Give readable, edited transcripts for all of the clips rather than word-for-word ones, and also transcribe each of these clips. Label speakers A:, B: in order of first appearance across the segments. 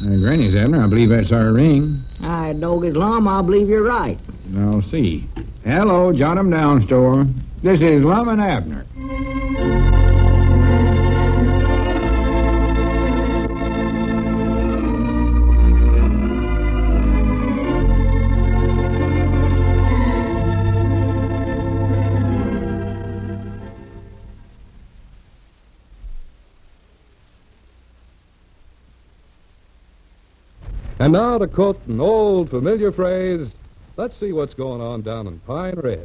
A: Granny's, Abner. I believe that's our ring.
B: I dog his Lum, I believe you're right.
A: I'll see. Hello, Jot 'em Down store. This is Lum and Abner.
C: And now to quote an old familiar phrase, let's see what's going on down in Pine Ridge.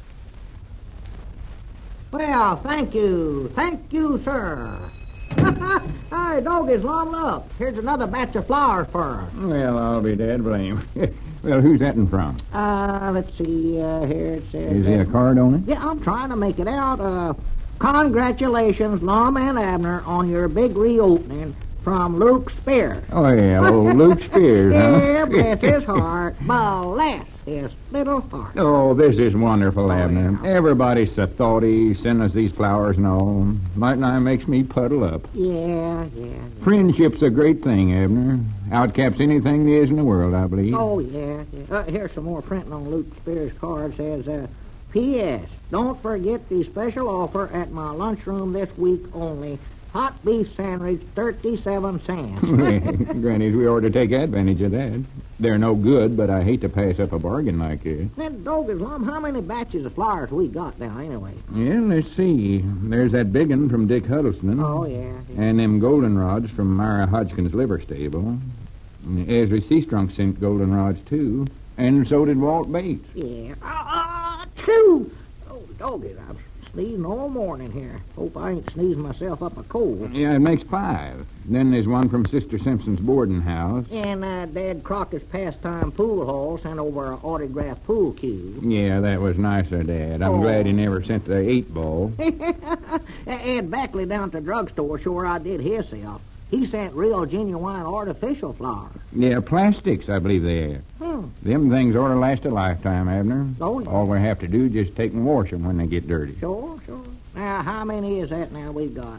B: Well, thank you, sir. Hey, dog is Lum, look. Here's another batch of flowers for her.
A: Well, I'll be dead blame. Well, who's that in from?
B: Let's see, here it says...
A: Is there a card on it?
B: Yeah, I'm trying to make it out. Congratulations, Lum and Abner, on your big reopening from Luke Spears.
A: Oh, yeah, old Luke Spears, huh?
B: Yeah, bless his heart. Bless his little heart.
A: Oh, this is wonderful,
B: Oh,
A: Abner.
B: yeah.
A: Everybody's so thoughty, sending us these flowers and all. Might not makes me puddle up.
B: Yeah.
A: Friendship's a great thing, Abner. Outcaps anything there is in the world, I believe.
B: Oh, yeah. Here's some more printing on Luke Spears' card. Says, P.S. Don't forget the special offer at my lunchroom this week only. Hot beef sandwich, 37 cents.
A: Grannies, we ought to take advantage of that. They're no good, but I hate to pass up a bargain like this.
B: That dog is Lum. How many batches of flowers we got now, anyway?
A: Yeah, let's see. There's that big one from Dick Huddleston.
B: Oh, yeah.
A: And them goldenrods from Myra Hodgkins' liver stable. Ezra Seastrunk sent goldenrods, too. And so did Walt Bates.
B: Yeah. Two! Oh, dog is I'm sneezing all morning here. Hope I ain't sneezing myself up a cold.
A: Yeah, it makes 5. Then there's one from Sister Simpson's boarding house.
B: And Dad Crockett's pastime pool hall sent over an autographed pool cue.
A: Yeah, that was nicer, Dad. I'm glad he never sent the 8-ball.
B: Ed Backley down to the drugstore, sure I did himself. He sent real, genuine, artificial flowers.
A: Yeah, plastics, I believe they are. Them things ought to last a lifetime, Abner.
B: Oh, yeah.
A: All we have to do is just take and wash them when they get dirty.
B: Sure. Now, how many is that now we've got?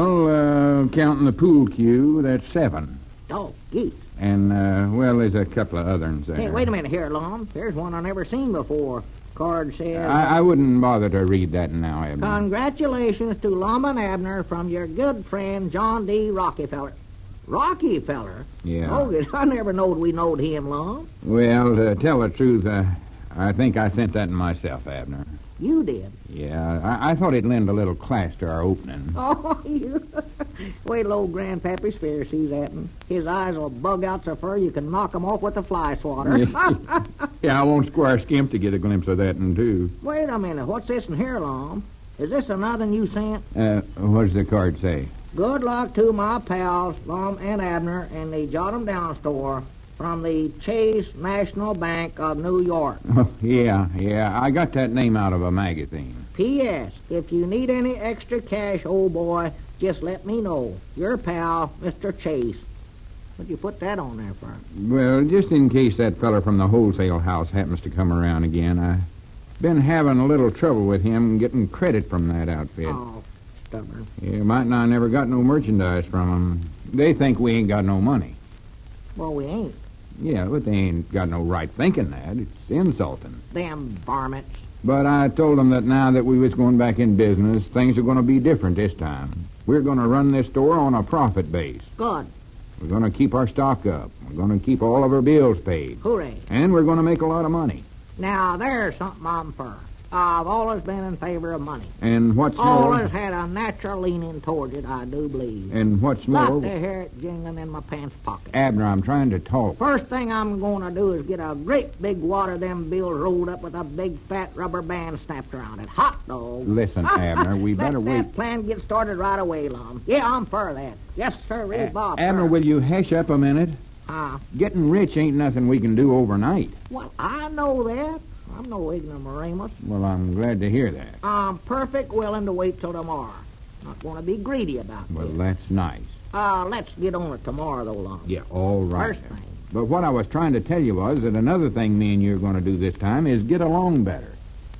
A: Well, counting the pool cue, that's 7.
B: Oh, geez.
A: And, well, there's a couple of other ones there.
B: Hey, wait a minute here, Lum. There's one I never seen before. Card says...
A: I wouldn't bother to read that now, Abner.
B: Congratulations to Lum and Abner from your good friend John D. Rockefeller. Rockefeller?
A: Yeah.
B: Oh, yes, I never knowed we knowed him, Lum.
A: Well, to tell the truth, I think I sent that myself, Abner.
B: You did.
A: Yeah, I thought it'd lend a little class to our opening.
B: Oh, you... Wait till old Grandpappy Spears sees that, and his eyes will bug out so far you can knock 'em off with a fly swatter.
A: Yeah, I won't square skimp to get a glimpse of that one, too.
B: Wait a minute. What's this in here, Lum? Is this another you sent?
A: What does the card say?
B: Good luck to my pals, Lum and Abner, in the Jot 'em Down store from the Chase National Bank of New York.
A: Oh, yeah, I got that name out of a magazine.
B: P.S. If you need any extra cash, old boy, just let me know. Your pal, Mr. Chase. What'd you put that on there for?
A: Well, just in case that feller from the wholesale house happens to come around again, I've been having a little trouble with him getting credit from that outfit.
B: Oh, stubborn.
A: Yeah, might not never got no merchandise from them. They think we ain't got no money.
B: Well, we ain't.
A: Yeah, but they ain't got no right thinking that. It's insulting.
B: Them varmints.
A: But I told them that now that we was going back in business, things are going to be different this time. We're going to run this store on a profit base.
B: Good.
A: We're going to keep our stock up. We're going to keep all of our bills paid.
B: Hooray.
A: And we're going to make a lot of money.
B: Now, there's something I'm for. I've always been in favor of money.
A: And what's more...
B: Always had a natural leaning towards it, I do believe.
A: And what's more...
B: Got to hear it jingling in my pants pocket.
A: Abner, I'm trying to talk.
B: First thing I'm going to do is get a great big wad of them bills rolled up with a big fat rubber band snapped around it. Hot dog.
A: Listen, Abner, we better
B: Let
A: wait.
B: that plan get started right away, Lum. Yeah, I'm for that. Yes, sir, Bob.
A: Abner, will you hush up a minute? Getting rich ain't nothing we can do overnight.
B: Well, I know that. I'm no ignoramus.
A: Well, I'm glad to hear that.
B: I'm perfect willing to wait till tomorrow. Not going to be greedy about
A: Well,
B: this.
A: that's nice.
B: Let's get on it tomorrow, though, Lum.
A: Yeah, all right.
B: First thing.
A: But what I was trying to tell you was that another thing me and you are going to do this time is get along better.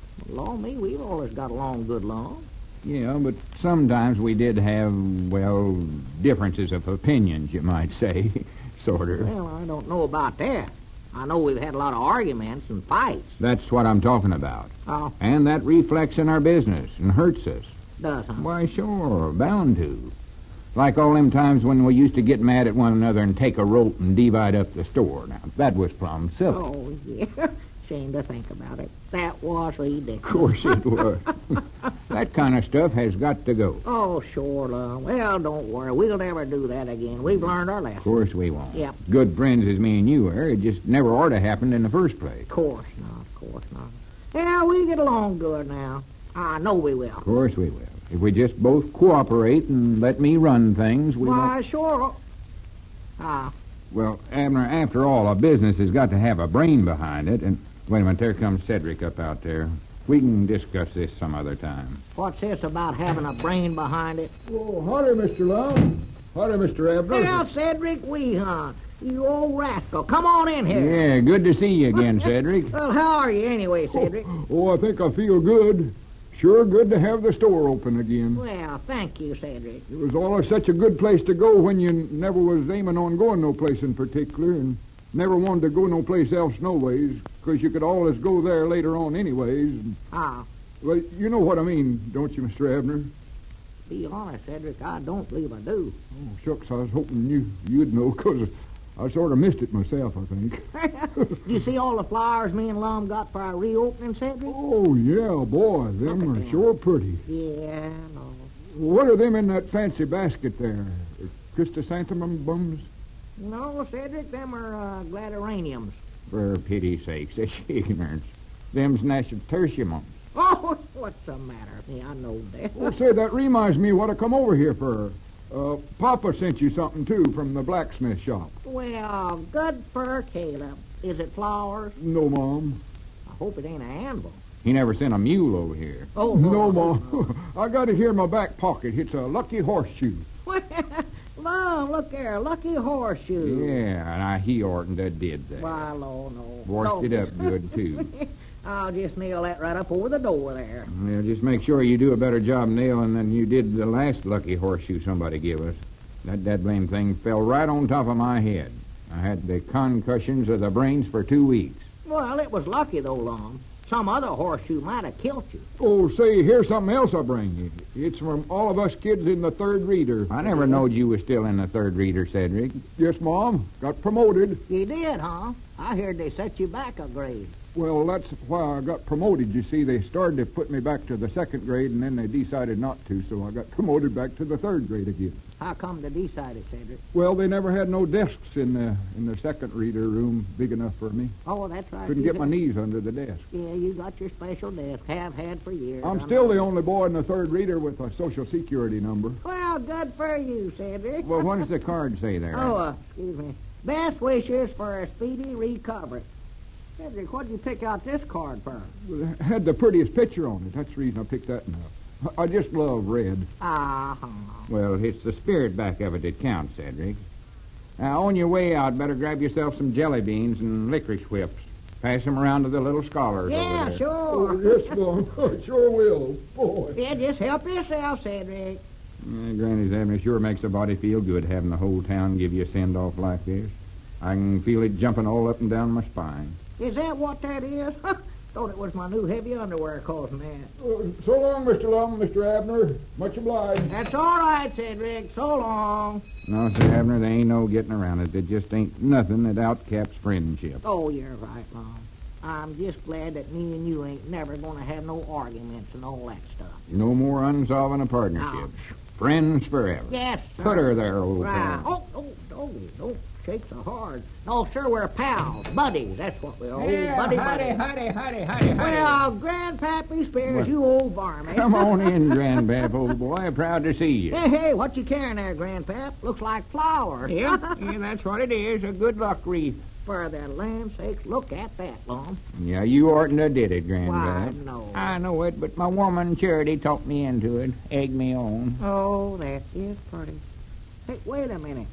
B: Law me, we've always got along good, Lum.
A: Yeah, but sometimes we did have, well, differences of opinions, you might say. sort of.
B: Well, I don't know about that. I know we've had a lot of arguments and fights.
A: That's what I'm talking about.
B: Oh,
A: And that reflects in our business and hurts us.
B: does, huh?
A: Why, sure, bound to. Like all them times when we used to get mad at one another and take a rope and divide up the store. Now, that was plumb silly.
B: Oh, yeah. Shame to think about it. That was ridiculous.
A: Of course it was. That kind of stuff has got to go.
B: Oh, sure, love. Well, don't worry. We'll never do that again. We've learned our lesson.
A: Of course we won't.
B: Yep.
A: Good friends as me and you are. It just never ought to happen in the first place.
B: Of course not. Of course not. Yeah, we get along good now. I know we will.
A: Of course we will. If we just both cooperate and let me run things, we won't...
B: Why, sure.
A: Well, Abner, after all, a business has got to have a brain behind it, and... Wait a minute, there comes Cedric up out there. We can discuss this some other time.
B: What's this about having a brain behind it?
D: Oh, howdy, Mr. Lum. Howdy, Mr. Abner.
B: Well, Cedric Weehunt, you old rascal. Come on in here.
A: Yeah, good to see you again, Cedric.
B: Well, how are you anyway, Cedric?
D: Oh, I think I feel good. Sure good to have the store open again.
B: Well, thank you, Cedric.
D: It was always such a good place to go when you never was aiming on going no place in particular and never wanted to go no place else no ways, 'cause you could always go there later on anyways. Well, you know what I mean, don't you, Mr. Abner?
B: Be honest, Cedric, I don't believe I do.
D: Oh, shucks, I was hoping you'd know, 'cause I sort of missed it myself, I think.
B: You see all the flowers me and Lum got for our reopening, Cedric?
D: Oh, yeah, boy, them
B: Look at
D: are
B: them.
D: sure pretty.
B: Yeah, no.
D: What are them in that fancy basket there? Chrysanthemums?
B: No, Cedric, them are gladyraniums.
A: For pity's sake, such ignorance. Them's nasturtiums.
B: Oh, what's the matter with me? I know that.
D: Oh, say, that reminds me what I come over here for. Papa sent you something, too, from the blacksmith shop.
B: Well, good for Caleb. Is it flowers?
D: No, Mom.
B: I hope it ain't an anvil.
A: He never sent a mule over here.
B: Oh,
D: No, Mom. I got it here in my back pocket. It's a lucky horseshoe.
B: Lum, look there, lucky horseshoe.
A: Yeah, and he oughtn't to did that.
B: Why, no.
A: Washed it up good, too.
B: I'll just nail that right up over the door there.
A: Well, just make sure you do a better job nailing than you did the last lucky horseshoe somebody gave us. That blame thing fell right on top of my head. I had the concussions of the brains for 2 weeks.
B: Well, it was lucky, though, Lum. Some other horseshoe might have killed you.
D: Oh, say, here's something else I bring you. It's from all of us kids in the third reader.
A: I never knowed you was still in the third reader, Cedric.
D: Yes, Mom. Got promoted.
B: You did, huh? I heard they set you back a grade.
D: Well, that's why I got promoted. You see, they started to put me back to the second grade, and then they decided not to, so I got promoted back to the third grade again.
B: How come they decided, Cedric?
D: Well, they never had no desks in the second reader room big enough for me.
B: Oh, that's right.
D: Couldn't
B: You
D: get my knees under the desk.
B: Yeah, you got your special desk. Have had for years.
D: I'm still the only boy in the third reader with a social security number.
B: Well, good for you, Cedric.
A: Well, what does the card say there?
B: Excuse me. Best wishes for a speedy recovery. Cedric, what'd you pick out this card for?
D: It had the prettiest picture on it. That's the reason I picked that one up. I just love red.
B: Uh-huh.
A: Well, it's the spirit back of it that counts, Cedric. Now, on your way out, better grab yourself some jelly beans and licorice whips. Pass them around to the little scholars over
B: Yeah,
A: there.
D: Oh,
B: sure.
D: yes, Mom. I sure will. Boy.
B: Yeah, just help yourself, Cedric.
A: Granny's Abner sure makes a body feel good having the whole town give you a send-off like this. I can feel it jumping all up and down my spine.
B: Is that what that is? Thought it was my new heavy underwear causing that.
D: So long, Mr. Lum, Mr. Abner. Much obliged.
B: That's all right, Cedric. So long.
A: No, Sir Abner, there ain't no getting around it. There just ain't nothing that outcaps friendship.
B: Oh, you're right, Mom. I'm just glad that me and you ain't never going to have no arguments and all that stuff.
A: No more unsolving a partnership.
B: No.
A: Friends forever.
B: Yes, sir.
A: Put her there, old
B: Right.
A: pal.
B: Don't shake so hard. No, sir, we're pals. Buddies. That's what we're. Buddy.
A: howdy.
B: Well, Grandpappy Spears, you old varmint.
A: Come on in, Grandpap, old boy. Proud to see you.
B: Hey, what you carrying there, Grandpap? Looks like flowers.
A: Yeah, that's what it is. A good luck wreath.
B: For the land's sakes, look at that, Lum.
A: Yeah, you oughtn't have did it, Grandpap.
B: Why, no.
A: I know it, but my woman Charity talked me into it. Egged me on.
B: Oh, that is pretty. Hey, wait a minute.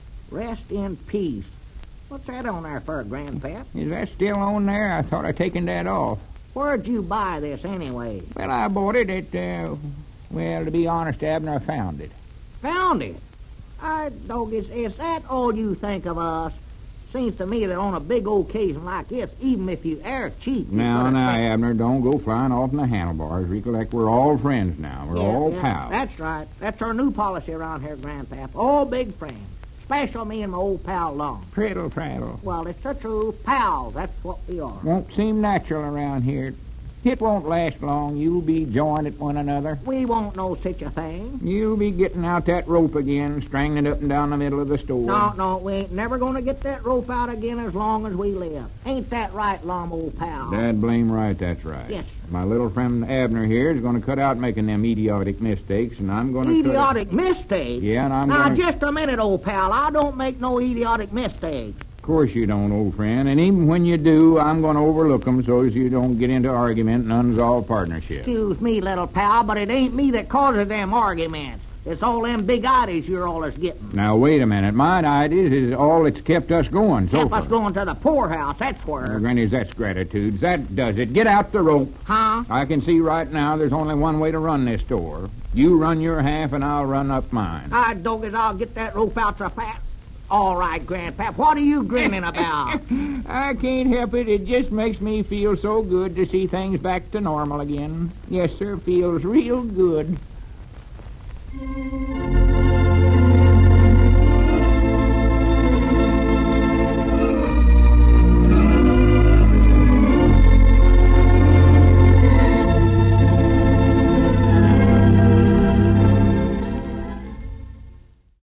B: Rest in peace. What's that on there for, Grandpap?
A: Is that still on there? I thought I'd taken that off.
B: Where'd you buy this anyway?
A: Well, I bought it at, well, to be honest, Abner, I found it.
B: Found it. Dog, is that all you think of us? Seems to me that on a big occasion like this, even if you air cheap...
A: Now, Abner, don't go flying off in the handlebars. Recollect, we're all friends now. We're all pals.
B: That's right. That's our new policy around here, Grandpap. All big friends. Especially me and my old pal Long.
A: Prattle, prattle.
B: Well, it's so true. Pals, that's what we are.
A: Won't seem natural around here. It won't last long. You'll be joined at one another.
B: We won't know such a thing.
A: You'll be getting out that rope again, strangling it up and down the middle of the store.
B: No, we ain't never going to get that rope out again as long as we live. Ain't that right, Lum, old pal?
A: Dad blame right, that's right.
B: Yes, sir.
A: My little friend Abner here is going to cut out making them idiotic mistakes, and I'm going to...
B: Idiotic mistakes?
A: Yeah, and I'm
B: Now,
A: going to...
B: just a minute, old pal. I don't make no idiotic mistakes.
A: Of course you don't, old friend, and even when you do, I'm going to overlook them so as you don't get into argument and unsolved partnership.
B: Excuse me, little pal, but it ain't me that causes them arguments. It's all them big ideas you're always getting.
A: Now, wait a minute. My ideas is all that's kept us going so
B: Kept
A: far.
B: us going to the poorhouse, that's where.
A: Granny, that's gratitude. That does it. Get out the rope.
B: Huh?
A: I can see right now there's only one way to run this store. You run your half, and I'll run up mine.
B: Doggies, I'll get that rope out so fast. All right, Grandpap, what are you grinning about?
A: I can't help it. It just makes me feel so good to see things back to normal again. Yes, sir, feels real good.